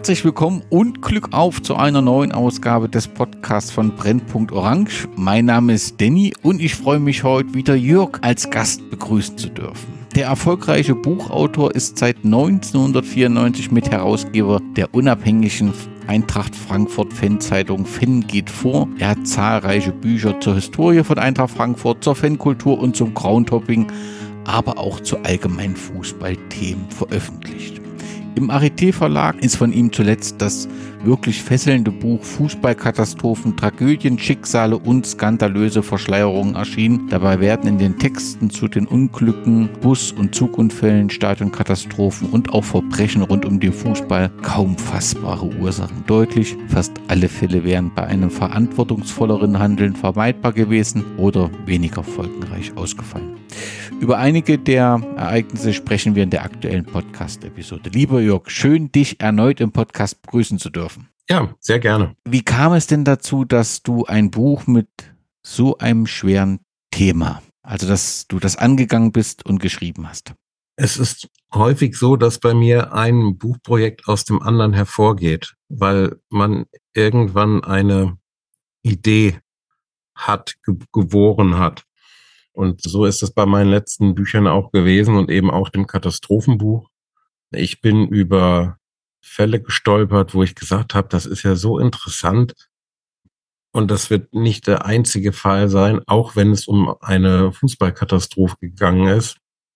Herzlich willkommen und Glück auf zu einer neuen Ausgabe des Podcasts von Brennpunkt Orange. Mein Name ist Danny und ich freue mich heute wieder Jörg als Gast begrüßen zu dürfen. Der erfolgreiche Buchautor ist seit 1994 Mitherausgeber der unabhängigen Eintracht Frankfurt Fanzeitung Fan geht vor. Er hat zahlreiche Bücher zur Historie von Eintracht Frankfurt, zur Fankultur und zum Groundhopping, aber auch zu allgemeinen Fußballthemen veröffentlicht. Im Arete Verlag ist von ihm zuletzt das wirklich fesselnde Buch Fußballkatastrophen, Tragödien, Schicksale und skandalöse Verschleierungen erschienen. Dabei werden in den Texten zu den Unglücken, Bus- und Zugunfällen, Stadionkatastrophen und auch Verbrechen rund um den Fußball kaum fassbare Ursachen deutlich. Fast alle Fälle wären bei einem verantwortungsvolleren Handeln vermeidbar gewesen oder weniger folgenreich ausgefallen. Über einige der Ereignisse sprechen wir in der aktuellen Podcast-Episode. Lieber Jörg, schön, dich erneut im Podcast begrüßen zu dürfen. Ja, sehr gerne. Wie kam es denn dazu, dass du ein Buch mit so einem schweren Thema, also dass du das angegangen bist und geschrieben hast? Es ist häufig so, dass bei mir ein Buchprojekt aus dem anderen hervorgeht, weil man irgendwann eine Idee hat, geboren hat. Und so ist es bei meinen letzten Büchern auch gewesen und eben auch dem Katastrophenbuch. Ich bin über Fälle gestolpert, wo ich gesagt habe, das ist ja so interessant und das wird nicht der einzige Fall sein, auch wenn es um eine Fußballkatastrophe gegangen ist.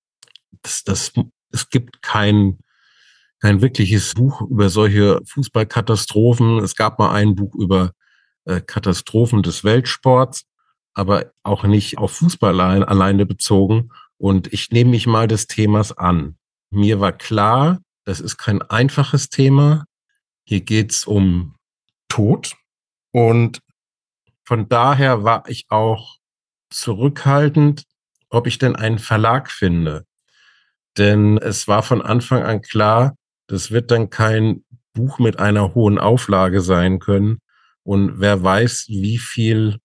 Es gibt kein wirkliches Buch über solche Fußballkatastrophen. Es gab mal ein Buch über Katastrophen des Weltsports, aber auch nicht auf Fußball alleine bezogen. Und ich nehme mich mal des Themas an. Mir war klar, das ist kein einfaches Thema. Hier geht's um Tod. Und von daher war ich auch zurückhaltend, ob ich denn einen Verlag finde. Denn es war von Anfang an klar, das wird dann kein Buch mit einer hohen Auflage sein können. Und wer weiß, wie viel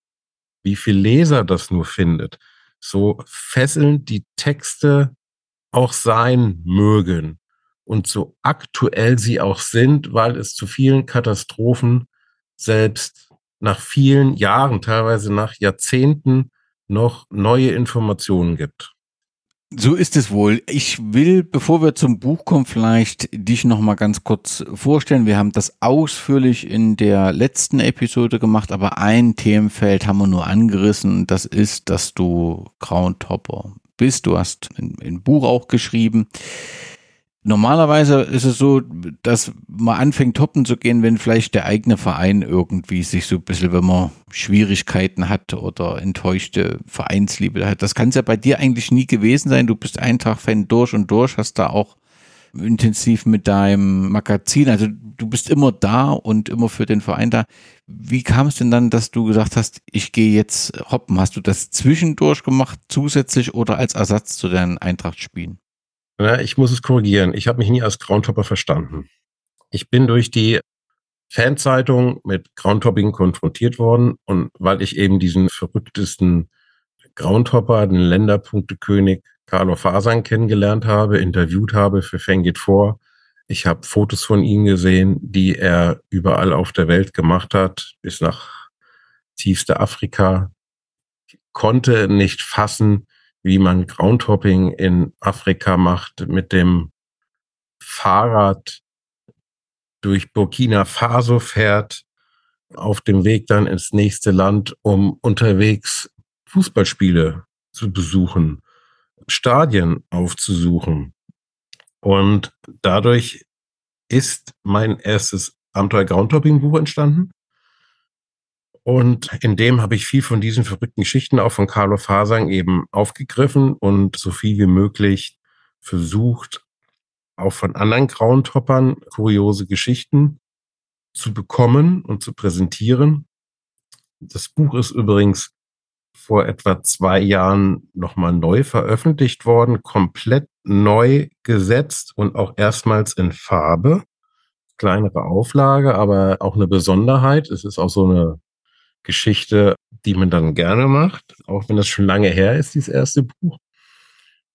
Leser das nur findet. So fesselnd die Texte auch sein mögen und so aktuell sie auch sind, weil es zu vielen Katastrophen selbst nach vielen Jahren, teilweise nach Jahrzehnten noch neue Informationen gibt. So ist es wohl. Ich will, bevor wir zum Buch kommen, vielleicht dich noch mal ganz kurz vorstellen. Wir haben das ausführlich in der letzten Episode gemacht, aber ein Themenfeld haben wir nur angerissen. Das ist, dass du Groundhopper bist. Du hast ein Buch auch geschrieben. Normalerweise ist es so, dass man anfängt hoppen zu gehen, wenn vielleicht der eigene Verein irgendwie sich so ein bisschen, wenn man Schwierigkeiten hat oder enttäuschte Vereinsliebe hat. Das kann es ja bei dir eigentlich nie gewesen sein. Du bist Eintracht-Fan durch und durch, hast da auch intensiv mit deinem Magazin, also du bist immer da und immer für den Verein da. Wie kam es denn dann, dass du gesagt hast, ich gehe jetzt hoppen? Hast du das zwischendurch gemacht, zusätzlich oder als Ersatz zu deinen Eintracht-Spielen? Ja, ich muss es korrigieren. Ich habe mich nie als Groundhopper verstanden. Ich bin durch die Fanzeitung mit Groundhopping konfrontiert worden und weil ich eben diesen verrücktesten Groundhopper, den Länderpunktekönig Carlo Fasang kennengelernt habe, interviewt habe für Fan geht vor. Ich habe Fotos von ihm gesehen, die er überall auf der Welt gemacht hat, bis nach tiefste Afrika. Ich konnte nicht fassen, wie man Groundhopping in Afrika macht, mit dem Fahrrad durch Burkina Faso fährt, auf dem Weg dann ins nächste Land, um unterwegs Fußballspiele zu besuchen, Stadien aufzusuchen. Und dadurch ist mein erstes Abenteuer-Groundhopping-Buch entstanden. Und in dem habe ich viel von diesen verrückten Geschichten auch von Carlo Fasang eben aufgegriffen und so viel wie möglich versucht, auch von anderen Groundhoppern kuriose Geschichten zu bekommen und zu präsentieren. Das Buch ist übrigens vor etwa 2 Jahren nochmal neu veröffentlicht worden, komplett neu gesetzt und auch erstmals in Farbe. Kleinere Auflage, aber auch eine Besonderheit. Es ist auch so eine Geschichte, die man dann gerne macht, auch wenn das schon lange her ist, dieses erste Buch.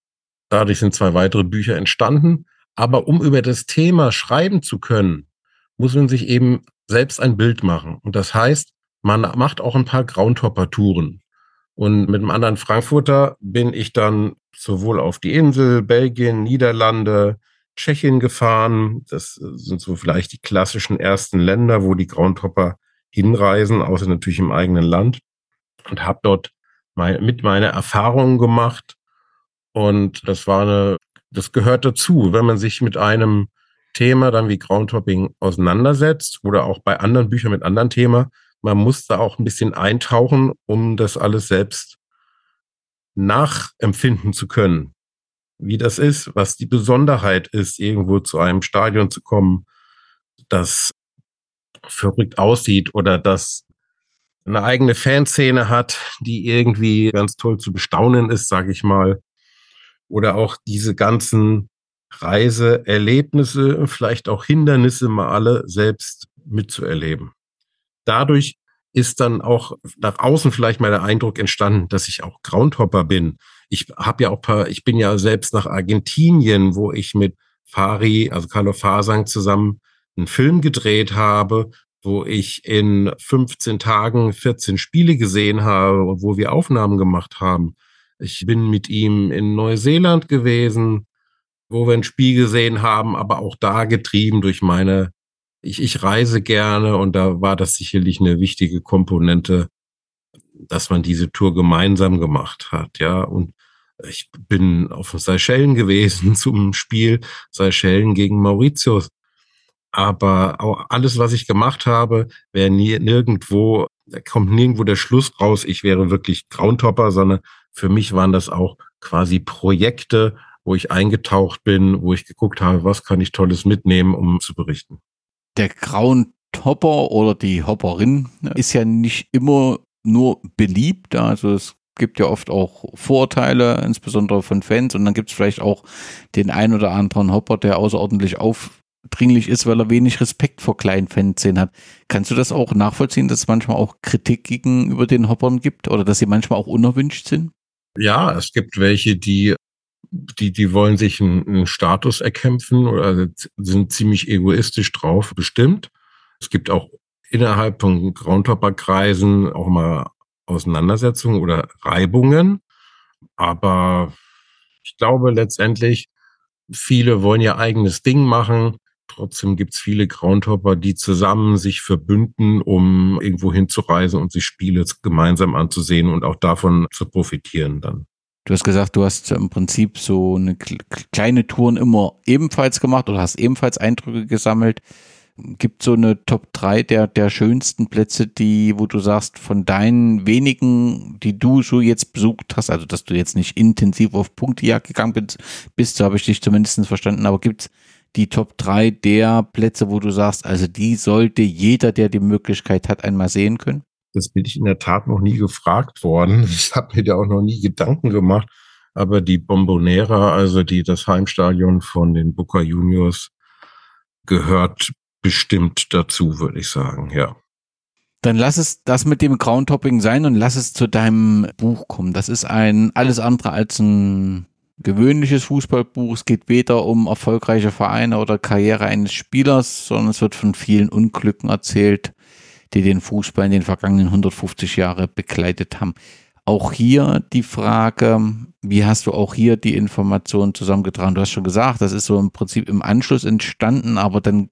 Dadurch sind 2 weitere Bücher entstanden. Aber um über das Thema schreiben zu können, muss man sich eben selbst ein Bild machen. Und das heißt, man macht auch ein paar Groundhopper-Touren. Und mit einem anderen Frankfurter bin ich dann sowohl auf die Insel, Belgien, Niederlande, Tschechien gefahren. Das sind so vielleicht die klassischen ersten Länder, wo die Groundhopper hinreisen, außer natürlich im eigenen Land. Und habe dort mit meine Erfahrungen gemacht. Und das gehört dazu, wenn man sich mit einem Thema dann wie Groundhopping auseinandersetzt oder auch bei anderen Büchern mit anderen Themen. Man muss da auch ein bisschen eintauchen, um das alles selbst nachempfinden zu können, wie das ist, was die Besonderheit ist, irgendwo zu einem Stadion zu kommen, das verrückt aussieht oder das eine eigene Fanszene hat, die irgendwie ganz toll zu bestaunen ist, sage ich mal. Oder auch diese ganzen Reiseerlebnisse, vielleicht auch Hindernisse mal alle selbst mitzuerleben. Dadurch ist dann auch nach außen vielleicht mal der Eindruck entstanden, dass ich auch Groundhopper bin. Ich bin ja selbst nach Argentinien, wo ich mit Fari, also Carlo Fasang zusammen einen Film gedreht habe, wo ich in 15 Tagen 14 Spiele gesehen habe und wo wir Aufnahmen gemacht haben. Ich bin mit ihm in Neuseeland gewesen, wo wir ein Spiel gesehen haben, aber auch da getrieben durch ich reise gerne und da war das sicherlich eine wichtige Komponente, dass man diese Tour gemeinsam gemacht hat, ja. Und ich bin auf Seychellen gewesen zum Spiel Seychellen gegen Mauritius. Aber auch alles, was ich gemacht habe, da kommt nirgendwo der Schluss raus, ich wäre wirklich Groundhopper, sondern für mich waren das auch quasi Projekte, wo ich eingetaucht bin, wo ich geguckt habe, was kann ich Tolles mitnehmen, um zu berichten. Der Groundhopper oder die Hopperin ist ja nicht immer nur beliebt. Also es gibt ja oft auch Vorurteile, insbesondere von Fans. Und dann gibt es vielleicht auch den ein oder anderen Hopper, der außerordentlich aufdringlich ist, weil er wenig Respekt vor kleinen Fanszenen hat. Kannst du das auch nachvollziehen, dass es manchmal auch Kritik gegenüber den Hoppern gibt oder dass sie manchmal auch unerwünscht sind? Ja, es gibt welche, die wollen sich einen Status erkämpfen oder sind ziemlich egoistisch drauf, bestimmt. Es gibt auch innerhalb von Groundhopper-Kreisen auch mal Auseinandersetzungen oder Reibungen. Aber ich glaube letztendlich, viele wollen ihr eigenes Ding machen. Trotzdem gibt's viele Groundhopper, die zusammen sich verbünden, um irgendwo hinzureisen und sich Spiele gemeinsam anzusehen und auch davon zu profitieren dann. Du hast gesagt, du hast im Prinzip so eine kleine Touren immer ebenfalls gemacht oder hast ebenfalls Eindrücke gesammelt. Gibt so eine Top 3 der schönsten Plätze, wo du sagst, von deinen wenigen, die du so jetzt besucht hast, also dass du jetzt nicht intensiv auf Punktejagd gegangen bist, so habe ich dich zumindest verstanden, aber gibt's die Top 3 der Plätze, wo du sagst, also die sollte jeder, der die Möglichkeit hat, einmal sehen können? Das bin ich in der Tat noch nie gefragt worden. Ich habe mir da auch noch nie Gedanken gemacht. Aber die Bombonera, also das Heimstadion von den Boca Juniors, gehört bestimmt dazu, würde ich sagen, ja. Dann lass es das mit dem Groundhopping sein und lass es zu deinem Buch kommen. Das ist alles andere als ein gewöhnliches Fußballbuch. Es geht weder um erfolgreiche Vereine oder Karriere eines Spielers, sondern es wird von vielen Unglücken erzählt, die den Fußball in den vergangenen 150 Jahre begleitet haben. Auch hier die Frage, wie hast du auch hier die Informationen zusammengetragen? Du hast schon gesagt, das ist so im Prinzip im Anschluss entstanden, aber dann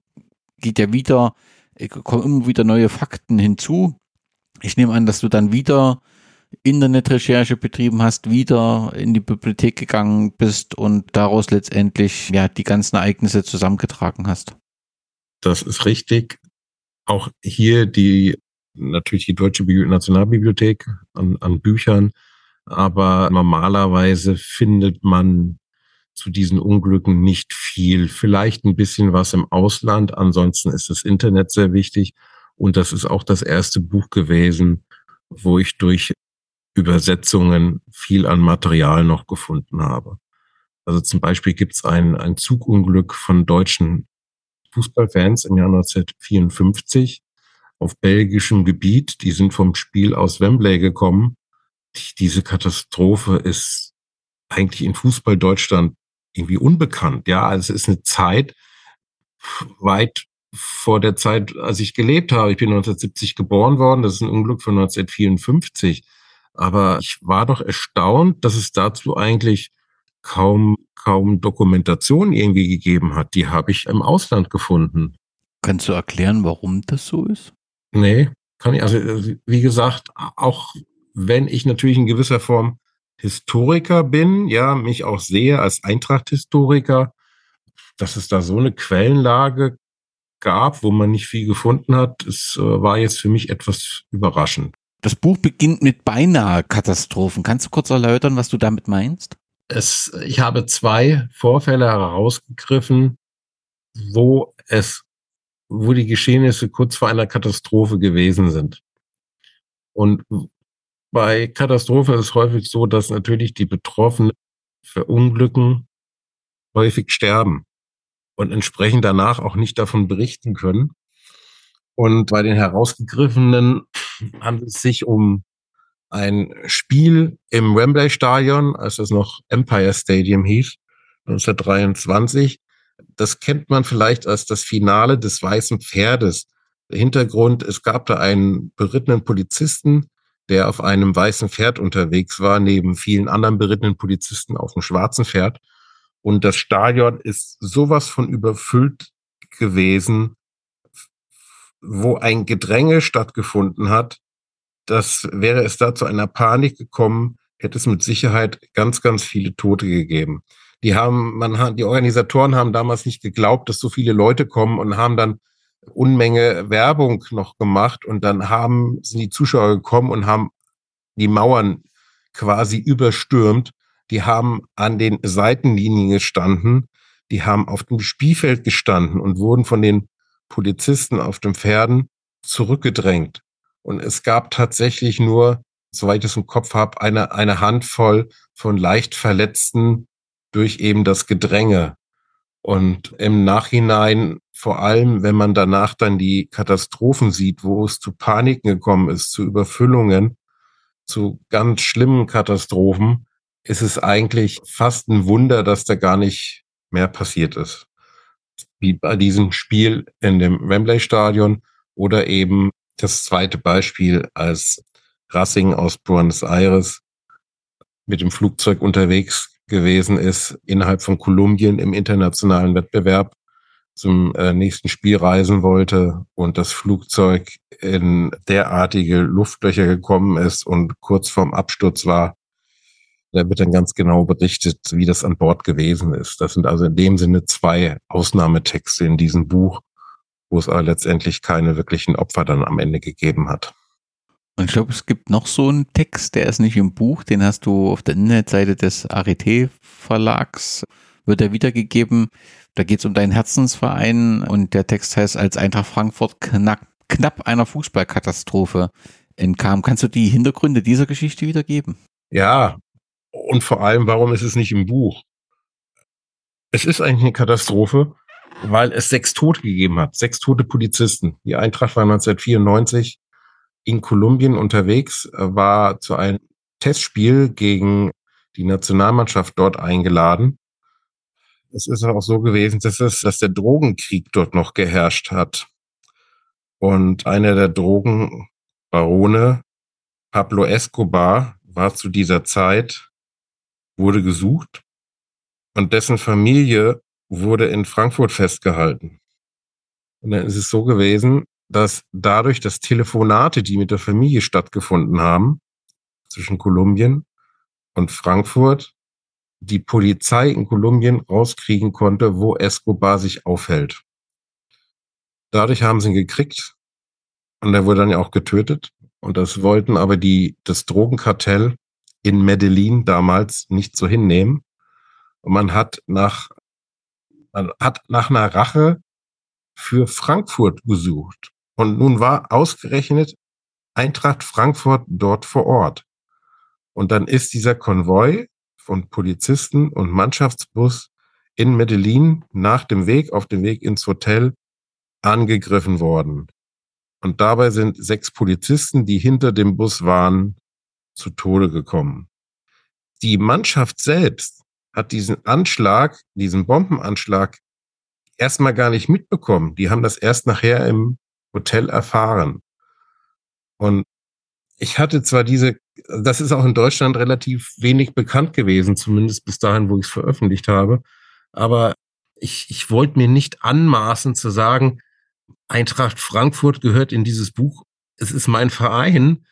kommen immer wieder neue Fakten hinzu. Ich nehme an, dass du dann wieder Internetrecherche betrieben hast, wieder in die Bibliothek gegangen bist und daraus letztendlich die ganzen Ereignisse zusammengetragen hast. Das ist richtig. Auch hier natürlich die Deutsche Nationalbibliothek an Büchern, aber normalerweise findet man zu diesen Unglücken nicht viel. Vielleicht ein bisschen was im Ausland, ansonsten ist das Internet sehr wichtig und das ist auch das erste Buch gewesen, wo ich durch Übersetzungen viel an Material noch gefunden habe. Also zum Beispiel gibt es ein Zugunglück von deutschen Fußballfans im Jahr 1954 auf belgischem Gebiet. Die sind vom Spiel aus Wembley gekommen. Diese Katastrophe ist eigentlich in Fußball Deutschland irgendwie unbekannt. Ja, also es ist eine Zeit weit vor der Zeit, als ich gelebt habe. Ich bin 1970 geboren worden, das ist ein Unglück von 1954. Aber ich war doch erstaunt, dass es dazu eigentlich kaum Dokumentation irgendwie gegeben hat. Die habe ich im Ausland gefunden. Kannst du erklären, warum das so ist? Nee, kann ich, also wie gesagt, auch wenn ich natürlich in gewisser Form Historiker bin, ja, mich auch sehe als Eintracht-Historiker, dass es da so eine Quellenlage gab, wo man nicht viel gefunden hat, es war jetzt für mich etwas überraschend. Das Buch beginnt mit beinahe Katastrophen. Kannst du kurz erläutern, was du damit meinst? Ich habe zwei Vorfälle herausgegriffen, wo die Geschehnisse kurz vor einer Katastrophe gewesen sind. Und bei Katastrophe ist es häufig so, dass natürlich die Betroffenen verunglücken, häufig sterben und entsprechend danach auch nicht davon berichten können. Und bei den herausgegriffenen handelt es sich um ein Spiel im Wembley Stadion, als es noch Empire Stadium hieß, 1923. Das kennt man vielleicht als das Finale des Weißen Pferdes. Der Hintergrund, es gab da einen berittenen Polizisten, der auf einem weißen Pferd unterwegs war, neben vielen anderen berittenen Polizisten auf dem schwarzen Pferd. Und das Stadion ist sowas von überfüllt gewesen, wo ein Gedränge stattgefunden hat. Das wäre es da zu einer Panik gekommen, hätte es mit Sicherheit ganz viele Tote gegeben. Die Organisatoren haben damals nicht geglaubt, dass so viele Leute kommen und haben dann Unmenge Werbung noch gemacht und dann sind die Zuschauer gekommen und haben die Mauern quasi überstürmt. Die haben an den Seitenlinien gestanden, die haben auf dem Spielfeld gestanden und wurden von den Polizisten auf den Pferden zurückgedrängt. Und es gab tatsächlich nur, soweit ich es im Kopf habe, eine Handvoll von leicht Verletzten durch eben das Gedränge. Und im Nachhinein, vor allem, wenn man danach dann die Katastrophen sieht, wo es zu Paniken gekommen ist, zu Überfüllungen, zu ganz schlimmen Katastrophen, ist es eigentlich fast ein Wunder, dass da gar nicht mehr passiert ist. Wie bei diesem Spiel in dem Wembley Stadion oder eben das zweite Beispiel, als Racing aus Buenos Aires mit dem Flugzeug unterwegs gewesen ist, innerhalb von Kolumbien im internationalen Wettbewerb zum nächsten Spiel reisen wollte und das Flugzeug in derartige Luftlöcher gekommen ist und kurz vorm Absturz war. Da wird dann ganz genau berichtet, wie das an Bord gewesen ist. Das sind also in dem Sinne zwei Ausnahmetexte in diesem Buch, wo es aber letztendlich keine wirklichen Opfer dann am Ende gegeben hat. Und ich glaube, es gibt noch so einen Text, der ist nicht im Buch, den hast du auf der Internetseite des Arete Verlags, wird er wiedergegeben. Da geht es um deinen Herzensverein und der Text heißt, als Eintracht Frankfurt knapp einer Fußballkatastrophe entkam. Kannst du die Hintergründe dieser Geschichte wiedergeben? Ja, und vor allem, warum ist es nicht im Buch? Es ist eigentlich eine Katastrophe, weil es 6 Tote gegeben hat, 6 tote Polizisten. Die Eintracht war 1994 in Kolumbien unterwegs, war zu einem Testspiel gegen die Nationalmannschaft dort eingeladen. Es ist auch so gewesen, dass der Drogenkrieg dort noch geherrscht hat. Und einer der Drogenbarone, Pablo Escobar, war zu dieser Zeit, wurde gesucht und dessen Familie wurde in Frankfurt festgehalten. Und dann ist es so gewesen, dass dadurch, dass Telefonate, die mit der Familie stattgefunden haben, zwischen Kolumbien und Frankfurt, die Polizei in Kolumbien rauskriegen konnte, wo Escobar sich aufhält. Dadurch haben sie ihn gekriegt und er wurde dann ja auch getötet. Und das wollten aber das Drogenkartell in Medellin damals nicht so hinnehmen. Und man hat nach einer Rache für Frankfurt gesucht. Und nun war ausgerechnet Eintracht Frankfurt dort vor Ort. Und dann ist dieser Konvoi von Polizisten und Mannschaftsbus in Medellin auf dem Weg ins Hotel angegriffen worden. Und dabei sind 6 Polizisten, die hinter dem Bus waren, zu Tode gekommen. Die Mannschaft selbst hat diesen Bombenanschlag erstmal gar nicht mitbekommen. Die haben das erst nachher im Hotel erfahren. Und ich hatte zwar das ist auch in Deutschland relativ wenig bekannt gewesen, zumindest bis dahin, wo ich es veröffentlicht habe. Aber ich wollte mir nicht anmaßen zu sagen, Eintracht Frankfurt gehört in dieses Buch. Es ist mein Verein.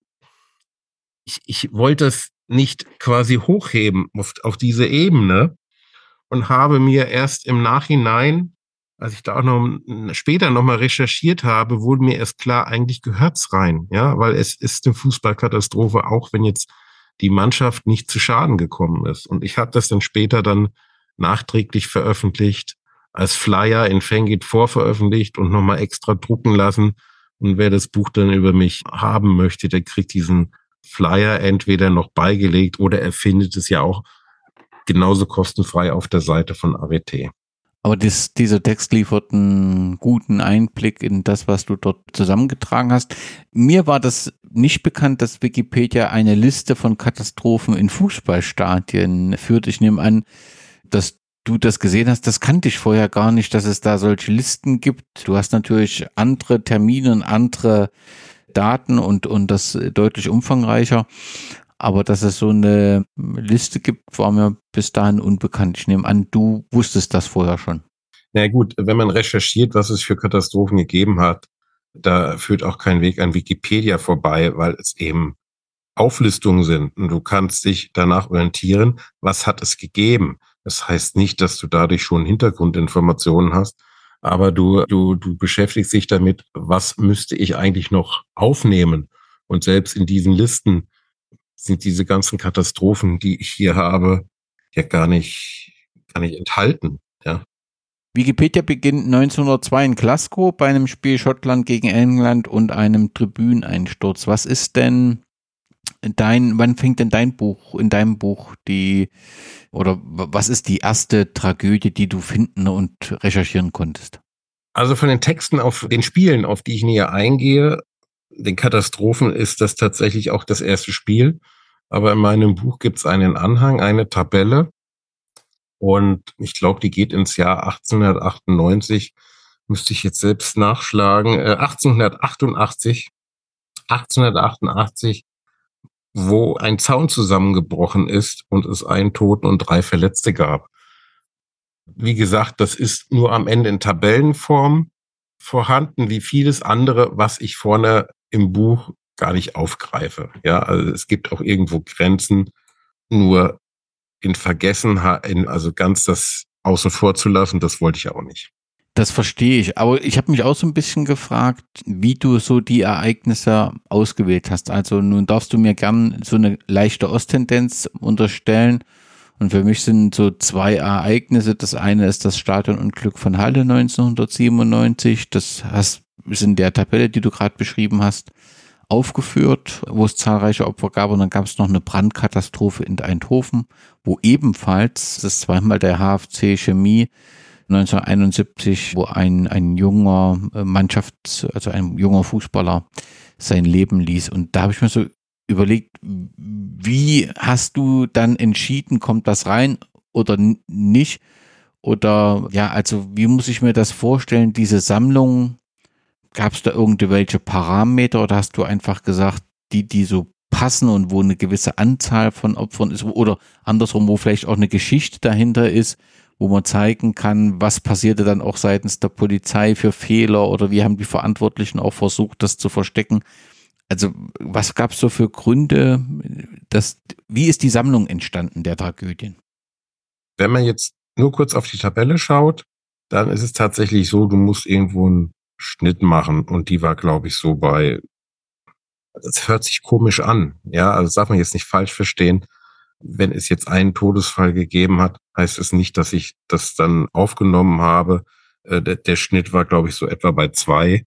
Ich wollte es nicht quasi hochheben auf diese Ebene und habe mir erst im Nachhinein, als ich da auch noch später noch mal recherchiert habe, wurde mir erst klar, eigentlich gehört's rein, ja, weil es ist eine Fußballkatastrophe, auch wenn jetzt die Mannschaft nicht zu Schaden gekommen ist. Und ich habe das dann später dann nachträglich veröffentlicht, als Flyer in Fangit vorveröffentlicht und nochmal extra drucken lassen. Und wer das Buch dann über mich haben möchte, der kriegt diesen Flyer entweder noch beigelegt oder er findet es ja auch genauso kostenfrei auf der Seite von AWT. Aber dieser Text liefert einen guten Einblick in das, was du dort zusammengetragen hast. Mir war das nicht bekannt, dass Wikipedia eine Liste von Katastrophen in Fußballstadien führt. Ich nehme an, dass du das gesehen hast. Das kannte ich vorher gar nicht, dass es da solche Listen gibt. Du hast natürlich andere Termine und andere Daten und das deutlich umfangreicher. Aber dass es so eine Liste gibt, war mir bis dahin unbekannt. Ich nehme an, du wusstest das vorher schon. Na gut, wenn man recherchiert, was es für Katastrophen gegeben hat, da führt auch kein Weg an Wikipedia vorbei, weil es eben Auflistungen sind. Und du kannst dich danach orientieren, was hat es gegeben. Das heißt nicht, dass du dadurch schon Hintergrundinformationen hast, aber du beschäftigst dich damit, was müsste ich eigentlich noch aufnehmen. Und selbst in diesen Listen sind diese ganzen Katastrophen, die ich hier habe, ja gar nicht enthalten. Ja. Wikipedia beginnt 1902 in Glasgow bei einem Spiel Schottland gegen England und einem Tribüneneinsturz. Was ist denn wann fängt denn in deinem Buch was ist die erste Tragödie, die du finden und recherchieren konntest? Also von den Texten auf den Spielen, auf die ich näher eingehe, den Katastrophen, ist das tatsächlich auch das erste Spiel. Aber in meinem Buch gibt es einen Anhang, eine Tabelle. Und ich glaube, die geht ins Jahr 1898. Müsste ich jetzt selbst nachschlagen. 1888, wo ein Zaun zusammengebrochen ist und es einen Toten und 3 Verletzte gab. Wie gesagt, das ist nur am Ende in Tabellenform vorhanden, wie vieles andere, was ich vorne im Buch gar nicht aufgreife. Ja, also es gibt auch irgendwo Grenzen, nur in Vergessenheit, also ganz das außen vor zu lassen, das wollte ich auch nicht. Das verstehe ich, aber ich habe mich auch so ein bisschen gefragt, wie du so die Ereignisse ausgewählt hast. Also nun darfst du mir gern so eine leichte Osttendenz unterstellen. Und für mich sind so 2 Ereignisse. Das eine ist das Stadionunglück von Halle 1997. Ist in der Tabelle, die du gerade beschrieben hast, aufgeführt, wo es zahlreiche Opfer gab. Und dann gab es noch eine Brandkatastrophe in Eindhoven, wo ebenfalls das zweimal der HFC Chemie 1971, wo ein junger also ein junger Fußballer sein Leben ließ. Und da habe ich mir so überlegt, wie hast du dann entschieden, kommt das rein oder nicht? Oder ja, also wie muss ich mir das vorstellen, diese Sammlung, gab es da irgendwelche Parameter oder hast du einfach gesagt, die so passen und wo eine gewisse Anzahl von Opfern ist oder andersrum, wo vielleicht auch eine Geschichte dahinter ist, wo man zeigen kann, was passierte dann auch seitens der Polizei für Fehler oder wie haben die Verantwortlichen auch versucht, das zu verstecken? Also was gab es so für Gründe, wie ist die Sammlung entstanden der Tragödien? Wenn man jetzt nur kurz auf die Tabelle schaut, dann ist es tatsächlich so, du musst irgendwo einen Schnitt machen und die war, glaube ich, so bei, das hört sich komisch an, ja, also das darf man jetzt nicht falsch verstehen. Wenn es jetzt einen Todesfall gegeben hat, heißt es nicht, dass ich das dann aufgenommen habe. Der Schnitt war, glaube ich, so etwa bei 2.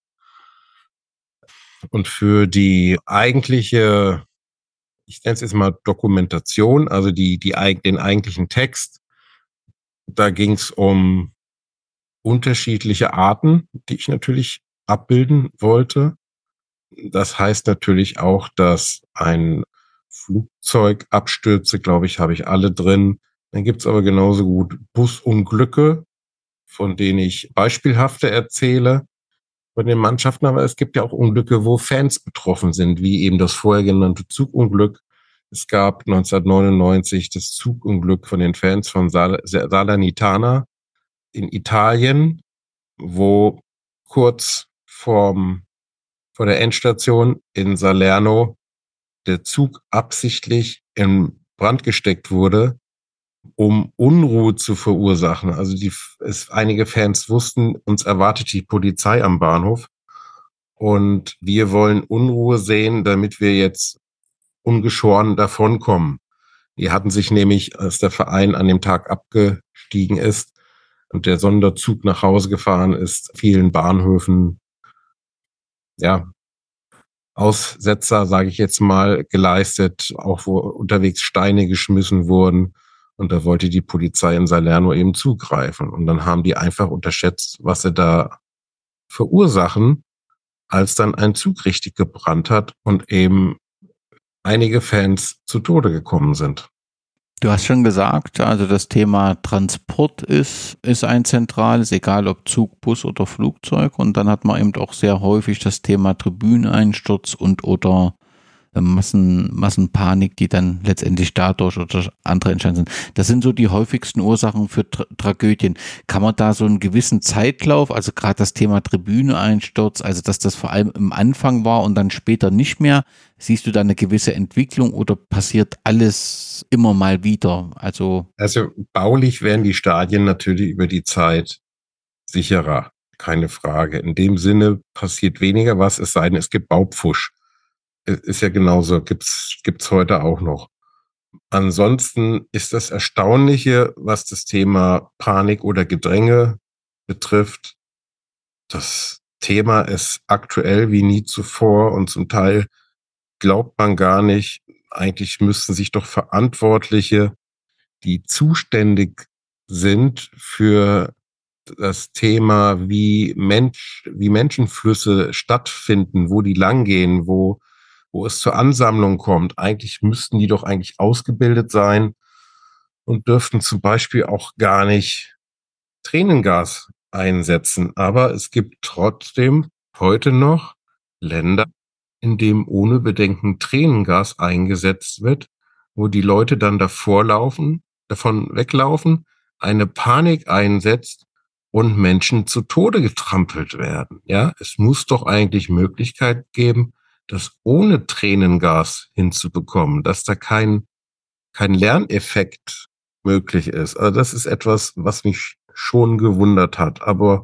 Und für die eigentliche, ich nenne es jetzt mal Dokumentation, also den eigentlichen Text, da ging es um unterschiedliche Arten, die ich natürlich abbilden wollte. Das heißt natürlich auch, dass ein Flugzeugabstürze, glaube ich, habe ich alle drin. Dann gibt's aber genauso gut Busunglücke, von denen ich beispielhafte erzähle von den Mannschaften, aber es gibt ja auch Unglücke, wo Fans betroffen sind, wie eben das vorher genannte Zugunglück. Es gab 1999 das Zugunglück von den Fans von Salernitana in Italien, wo kurz vor der Endstation in Salerno der Zug absichtlich in Brand gesteckt wurde, um Unruhe zu verursachen. Also einige Fans wussten, uns erwartet die Polizei am Bahnhof und wir wollen Unruhe sehen, damit wir jetzt ungeschoren davonkommen. Die hatten sich nämlich, als der Verein an dem Tag abgestiegen ist und der Sonderzug nach Hause gefahren ist, vielen Bahnhöfen, ja, Aussetzer, sage ich jetzt mal, geleistet, auch wo unterwegs Steine geschmissen wurden. Und da wollte die Polizei in Salerno eben zugreifen. Und dann haben die einfach unterschätzt, was sie da verursachen, als dann ein Zug richtig gebrannt hat und eben einige Fans zu Tode gekommen sind. Du hast schon gesagt, also das Thema Transport ist ein zentrales, egal ob Zug, Bus oder Flugzeug. Und dann hat man eben auch sehr häufig das Thema Tribüneneinsturz und oder Massenpanik, die dann letztendlich dadurch oder andere entstanden sind. Das sind so die häufigsten Ursachen für Tragödien. Kann man da so einen gewissen Zeitlauf, also gerade das Thema Tribüneeinsturz, also dass das vor allem im Anfang war und dann später nicht mehr, siehst du da eine gewisse Entwicklung oder passiert alles immer mal wieder? Also baulich werden die Stadien natürlich über die Zeit sicherer, keine Frage. In dem Sinne passiert weniger was, es sei denn, es gibt Baupfusch. Ist ja genauso, gibt's heute auch noch. Ansonsten ist das Erstaunliche, was das Thema Panik oder Gedränge betrifft. Das Thema ist aktuell wie nie zuvor und zum Teil glaubt man gar nicht. Eigentlich müssten sich doch Verantwortliche, die zuständig sind für das Thema, wie Menschenflüsse stattfinden, wo die langgehen, wo es zur Ansammlung kommt. Eigentlich müssten die doch eigentlich ausgebildet sein und dürften zum Beispiel auch gar nicht Tränengas einsetzen. Aber es gibt trotzdem heute noch Länder, in denen ohne Bedenken Tränengas eingesetzt wird, wo die Leute dann davon weglaufen, eine Panik einsetzt und Menschen zu Tode getrampelt werden. Ja, es muss doch eigentlich Möglichkeit geben, das ohne Tränengas hinzubekommen, dass da kein Lerneffekt möglich ist. Also das ist etwas, was mich schon gewundert hat. Aber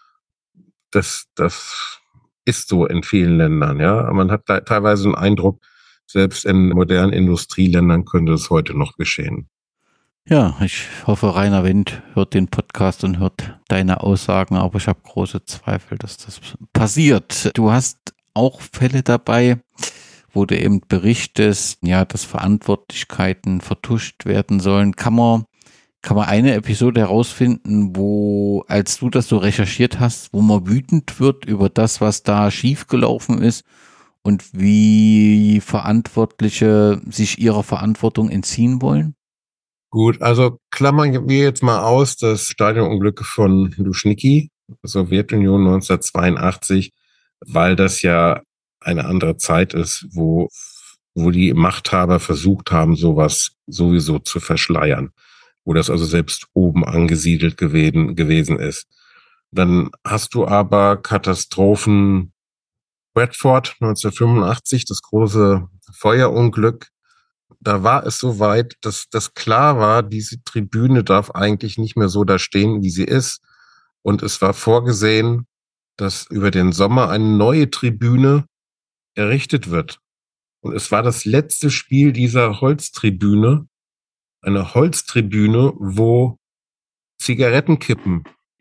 das ist so in vielen Ländern. Ja, man hat da teilweise den Eindruck, selbst in modernen Industrieländern könnte es heute noch geschehen. ja, ich hoffe, Rainer Wendt hört den Podcast und hört deine Aussagen, aber ich habe große Zweifel, dass das passiert. Du hast auch Fälle dabei, wo du eben berichtest, ja, dass Verantwortlichkeiten vertuscht werden sollen. Kann man eine Episode herausfinden, wo, als du das so recherchiert hast, wo man wütend wird über das, was da schiefgelaufen ist und wie Verantwortliche sich ihrer Verantwortung entziehen wollen? Gut, also klammern wir jetzt mal aus das Stadionunglück von Luschniki, Sowjetunion 1982, weil das ja eine andere Zeit ist, wo die Machthaber versucht haben, sowas sowieso zu verschleiern, wo das also selbst oben angesiedelt gewesen ist. Dann hast du aber Katastrophen Bradford 1985, das große Feuerunglück. Da war es so weit, dass das klar war, diese Tribüne darf eigentlich nicht mehr so da stehen, wie sie ist. Und es war vorgesehen, dass über den Sommer eine neue Tribüne errichtet wird. Und es war das letzte Spiel dieser Holztribüne, eine Holztribüne, wo Zigarettenkippen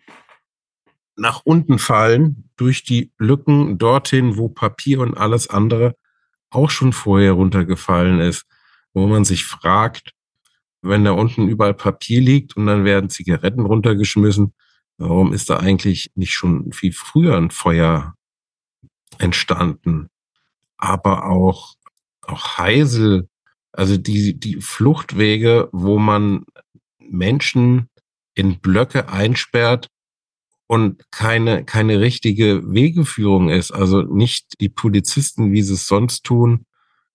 nach unten fallen, durch die Lücken dorthin, wo Papier und alles andere auch schon vorher runtergefallen ist, wo man sich fragt, wenn da unten überall Papier liegt und dann werden Zigaretten runtergeschmissen, warum ist da eigentlich nicht schon viel früher ein Feuer entstanden? Aber auch Heisel, also die Fluchtwege, wo man Menschen in Blöcke einsperrt und keine richtige Wegeführung ist, also nicht die Polizisten, wie sie es sonst tun,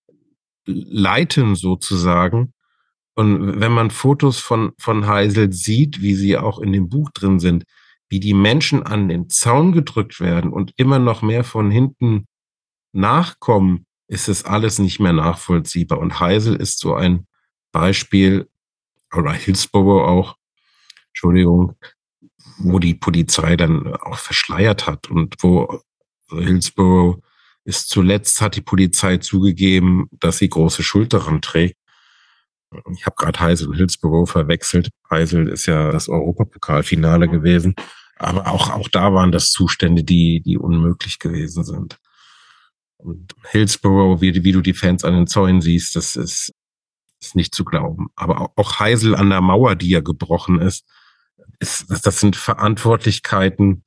leiten sozusagen. Und wenn man Fotos von Heisel sieht, wie sie auch in dem Buch drin sind, wie die Menschen an den Zaun gedrückt werden und immer noch mehr von hinten nachkommen, ist es alles nicht mehr nachvollziehbar. Und Heisel ist so ein Beispiel, oder Hillsborough auch, Entschuldigung, wo die Polizei dann auch verschleiert hat und wo Hillsborough ist zuletzt, hat die Polizei zugegeben, dass sie große Schuld daran trägt. Ich habe gerade Heisel und Hillsborough verwechselt. Heisel ist ja das Europapokalfinale gewesen. Aber auch da waren das Zustände, die unmöglich gewesen sind. Und Hillsborough, wie du die Fans an den Zäunen siehst, das ist nicht zu glauben. Aber auch Heisel an der Mauer, die ja gebrochen ist, das sind Verantwortlichkeiten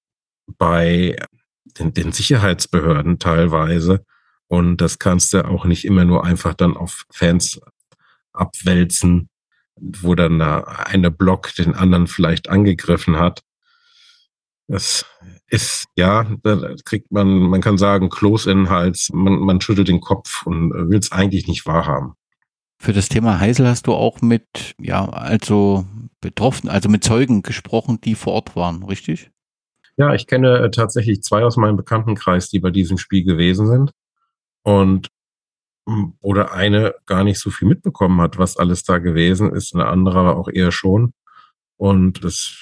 bei den Sicherheitsbehörden teilweise. Und das kannst du auch nicht immer nur einfach dann auf Fans abwälzen, wo dann da eine Block den anderen vielleicht angegriffen hat. Das ist, ja, da kriegt man kann sagen, Kloß in den Hals, man schüttelt den Kopf und will es eigentlich nicht wahrhaben. Für das Thema Heisel hast du auch mit, also Betroffenen, also mit Zeugen gesprochen, die vor Ort waren, richtig? Ja, ich kenne tatsächlich 2 aus meinem Bekanntenkreis, die bei diesem Spiel gewesen sind und oder eine gar nicht so viel mitbekommen hat, was alles da gewesen ist, eine andere aber auch eher schon. Und das,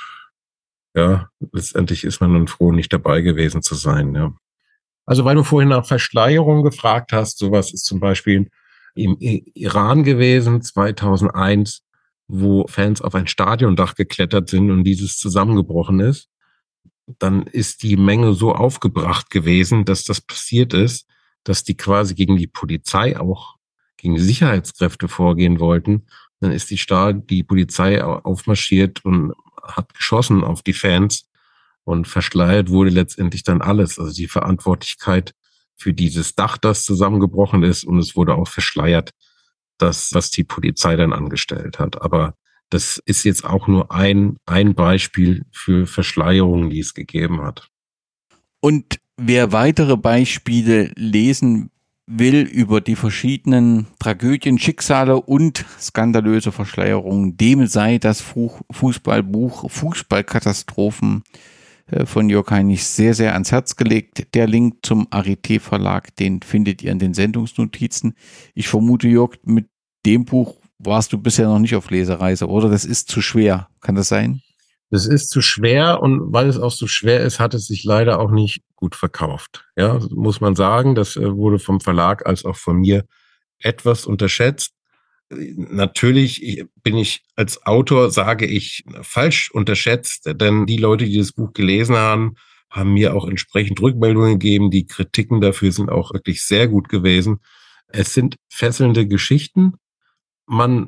ja, letztendlich ist man dann froh, nicht dabei gewesen zu sein, ja. Also, weil du vorhin nach Verschleierung gefragt hast, sowas ist zum Beispiel im Iran gewesen, 2001, wo Fans auf ein Stadiondach geklettert sind und dieses zusammengebrochen ist. Dann ist die Menge so aufgebracht gewesen, dass das passiert ist, dass die quasi gegen die Polizei, auch gegen die Sicherheitskräfte vorgehen wollten. Dann ist die Polizei aufmarschiert und hat geschossen auf die Fans und verschleiert wurde letztendlich dann alles. Also die Verantwortlichkeit für dieses Dach, das zusammengebrochen ist, und es wurde auch verschleiert, was die Polizei dann angestellt hat. Aber das ist jetzt auch nur ein Beispiel für Verschleierungen, die es gegeben hat. Und wer weitere Beispiele lesen will über die verschiedenen Tragödien, Schicksale und skandalöse Verschleierungen, dem sei das Fußballbuch Fußballkatastrophen von Jörg Heinig sehr, sehr ans Herz gelegt. Der Link zum Arete Verlag, den findet ihr in den Sendungsnotizen. Ich vermute, Jörg, mit dem Buch warst du bisher noch nicht auf Lesereise, oder? Das ist zu schwer. Kann das sein? Das ist zu schwer, und weil es auch so schwer ist, hat es sich leider auch nicht gut verkauft. Ja, muss man sagen. Das wurde vom Verlag als auch von mir etwas unterschätzt. Natürlich bin ich als Autor, sage ich, falsch unterschätzt, denn die Leute, die das Buch gelesen haben, haben mir auch entsprechend Rückmeldungen gegeben. Die Kritiken dafür sind auch wirklich sehr gut gewesen. Es sind fesselnde Geschichten. Man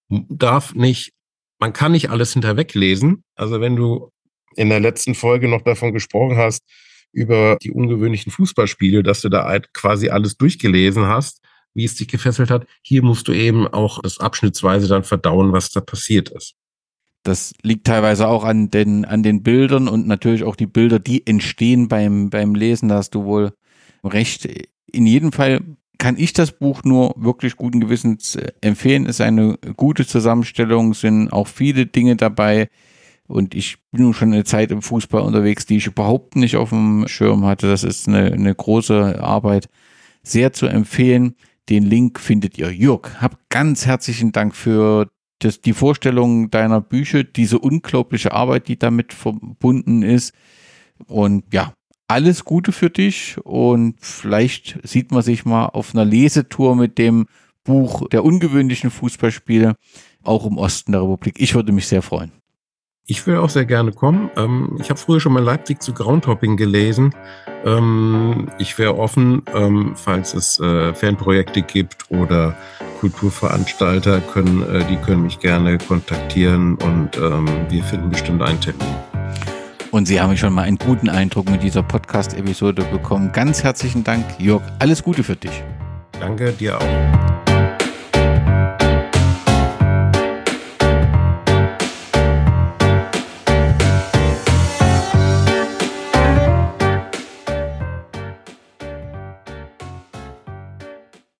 kann nicht alles hinterweglesen. Also wenn du in der letzten Folge noch davon gesprochen hast, über die ungewöhnlichen Fußballspiele, dass du da quasi alles durchgelesen hast, wie es dich gefesselt hat. Hier musst du eben auch das abschnittsweise dann verdauen, was da passiert ist. Das liegt teilweise auch an den Bildern und natürlich auch die Bilder, die entstehen beim Lesen. Da hast du wohl recht. In jedem Fall kann ich das Buch nur wirklich guten Gewissens empfehlen. Es ist eine gute Zusammenstellung, sind auch viele Dinge dabei. Und ich bin nun schon eine Zeit im Fußball unterwegs, die ich überhaupt nicht auf dem Schirm hatte. Das ist eine große Arbeit. Sehr zu empfehlen. Den Link findet ihr. Jörg, hab ganz herzlichen Dank für die Vorstellung deiner Bücher, diese unglaubliche Arbeit, die damit verbunden ist. Und ja, alles Gute für dich, und vielleicht sieht man sich mal auf einer Lesetour mit dem Buch der ungewöhnlichen Fußballspiele, auch im Osten der Republik. Ich würde mich sehr freuen. Ich würde auch sehr gerne kommen. Ich habe früher schon mal Leipzig zu Groundhopping gelesen. Ich wäre offen, falls es Fanprojekte gibt oder Kulturveranstalter, die können mich gerne kontaktieren, und wir finden bestimmt einen Termin. Und Sie haben schon mal einen guten Eindruck mit dieser Podcast-Episode bekommen. Ganz herzlichen Dank, Jörg. Alles Gute für dich. Danke, dir auch.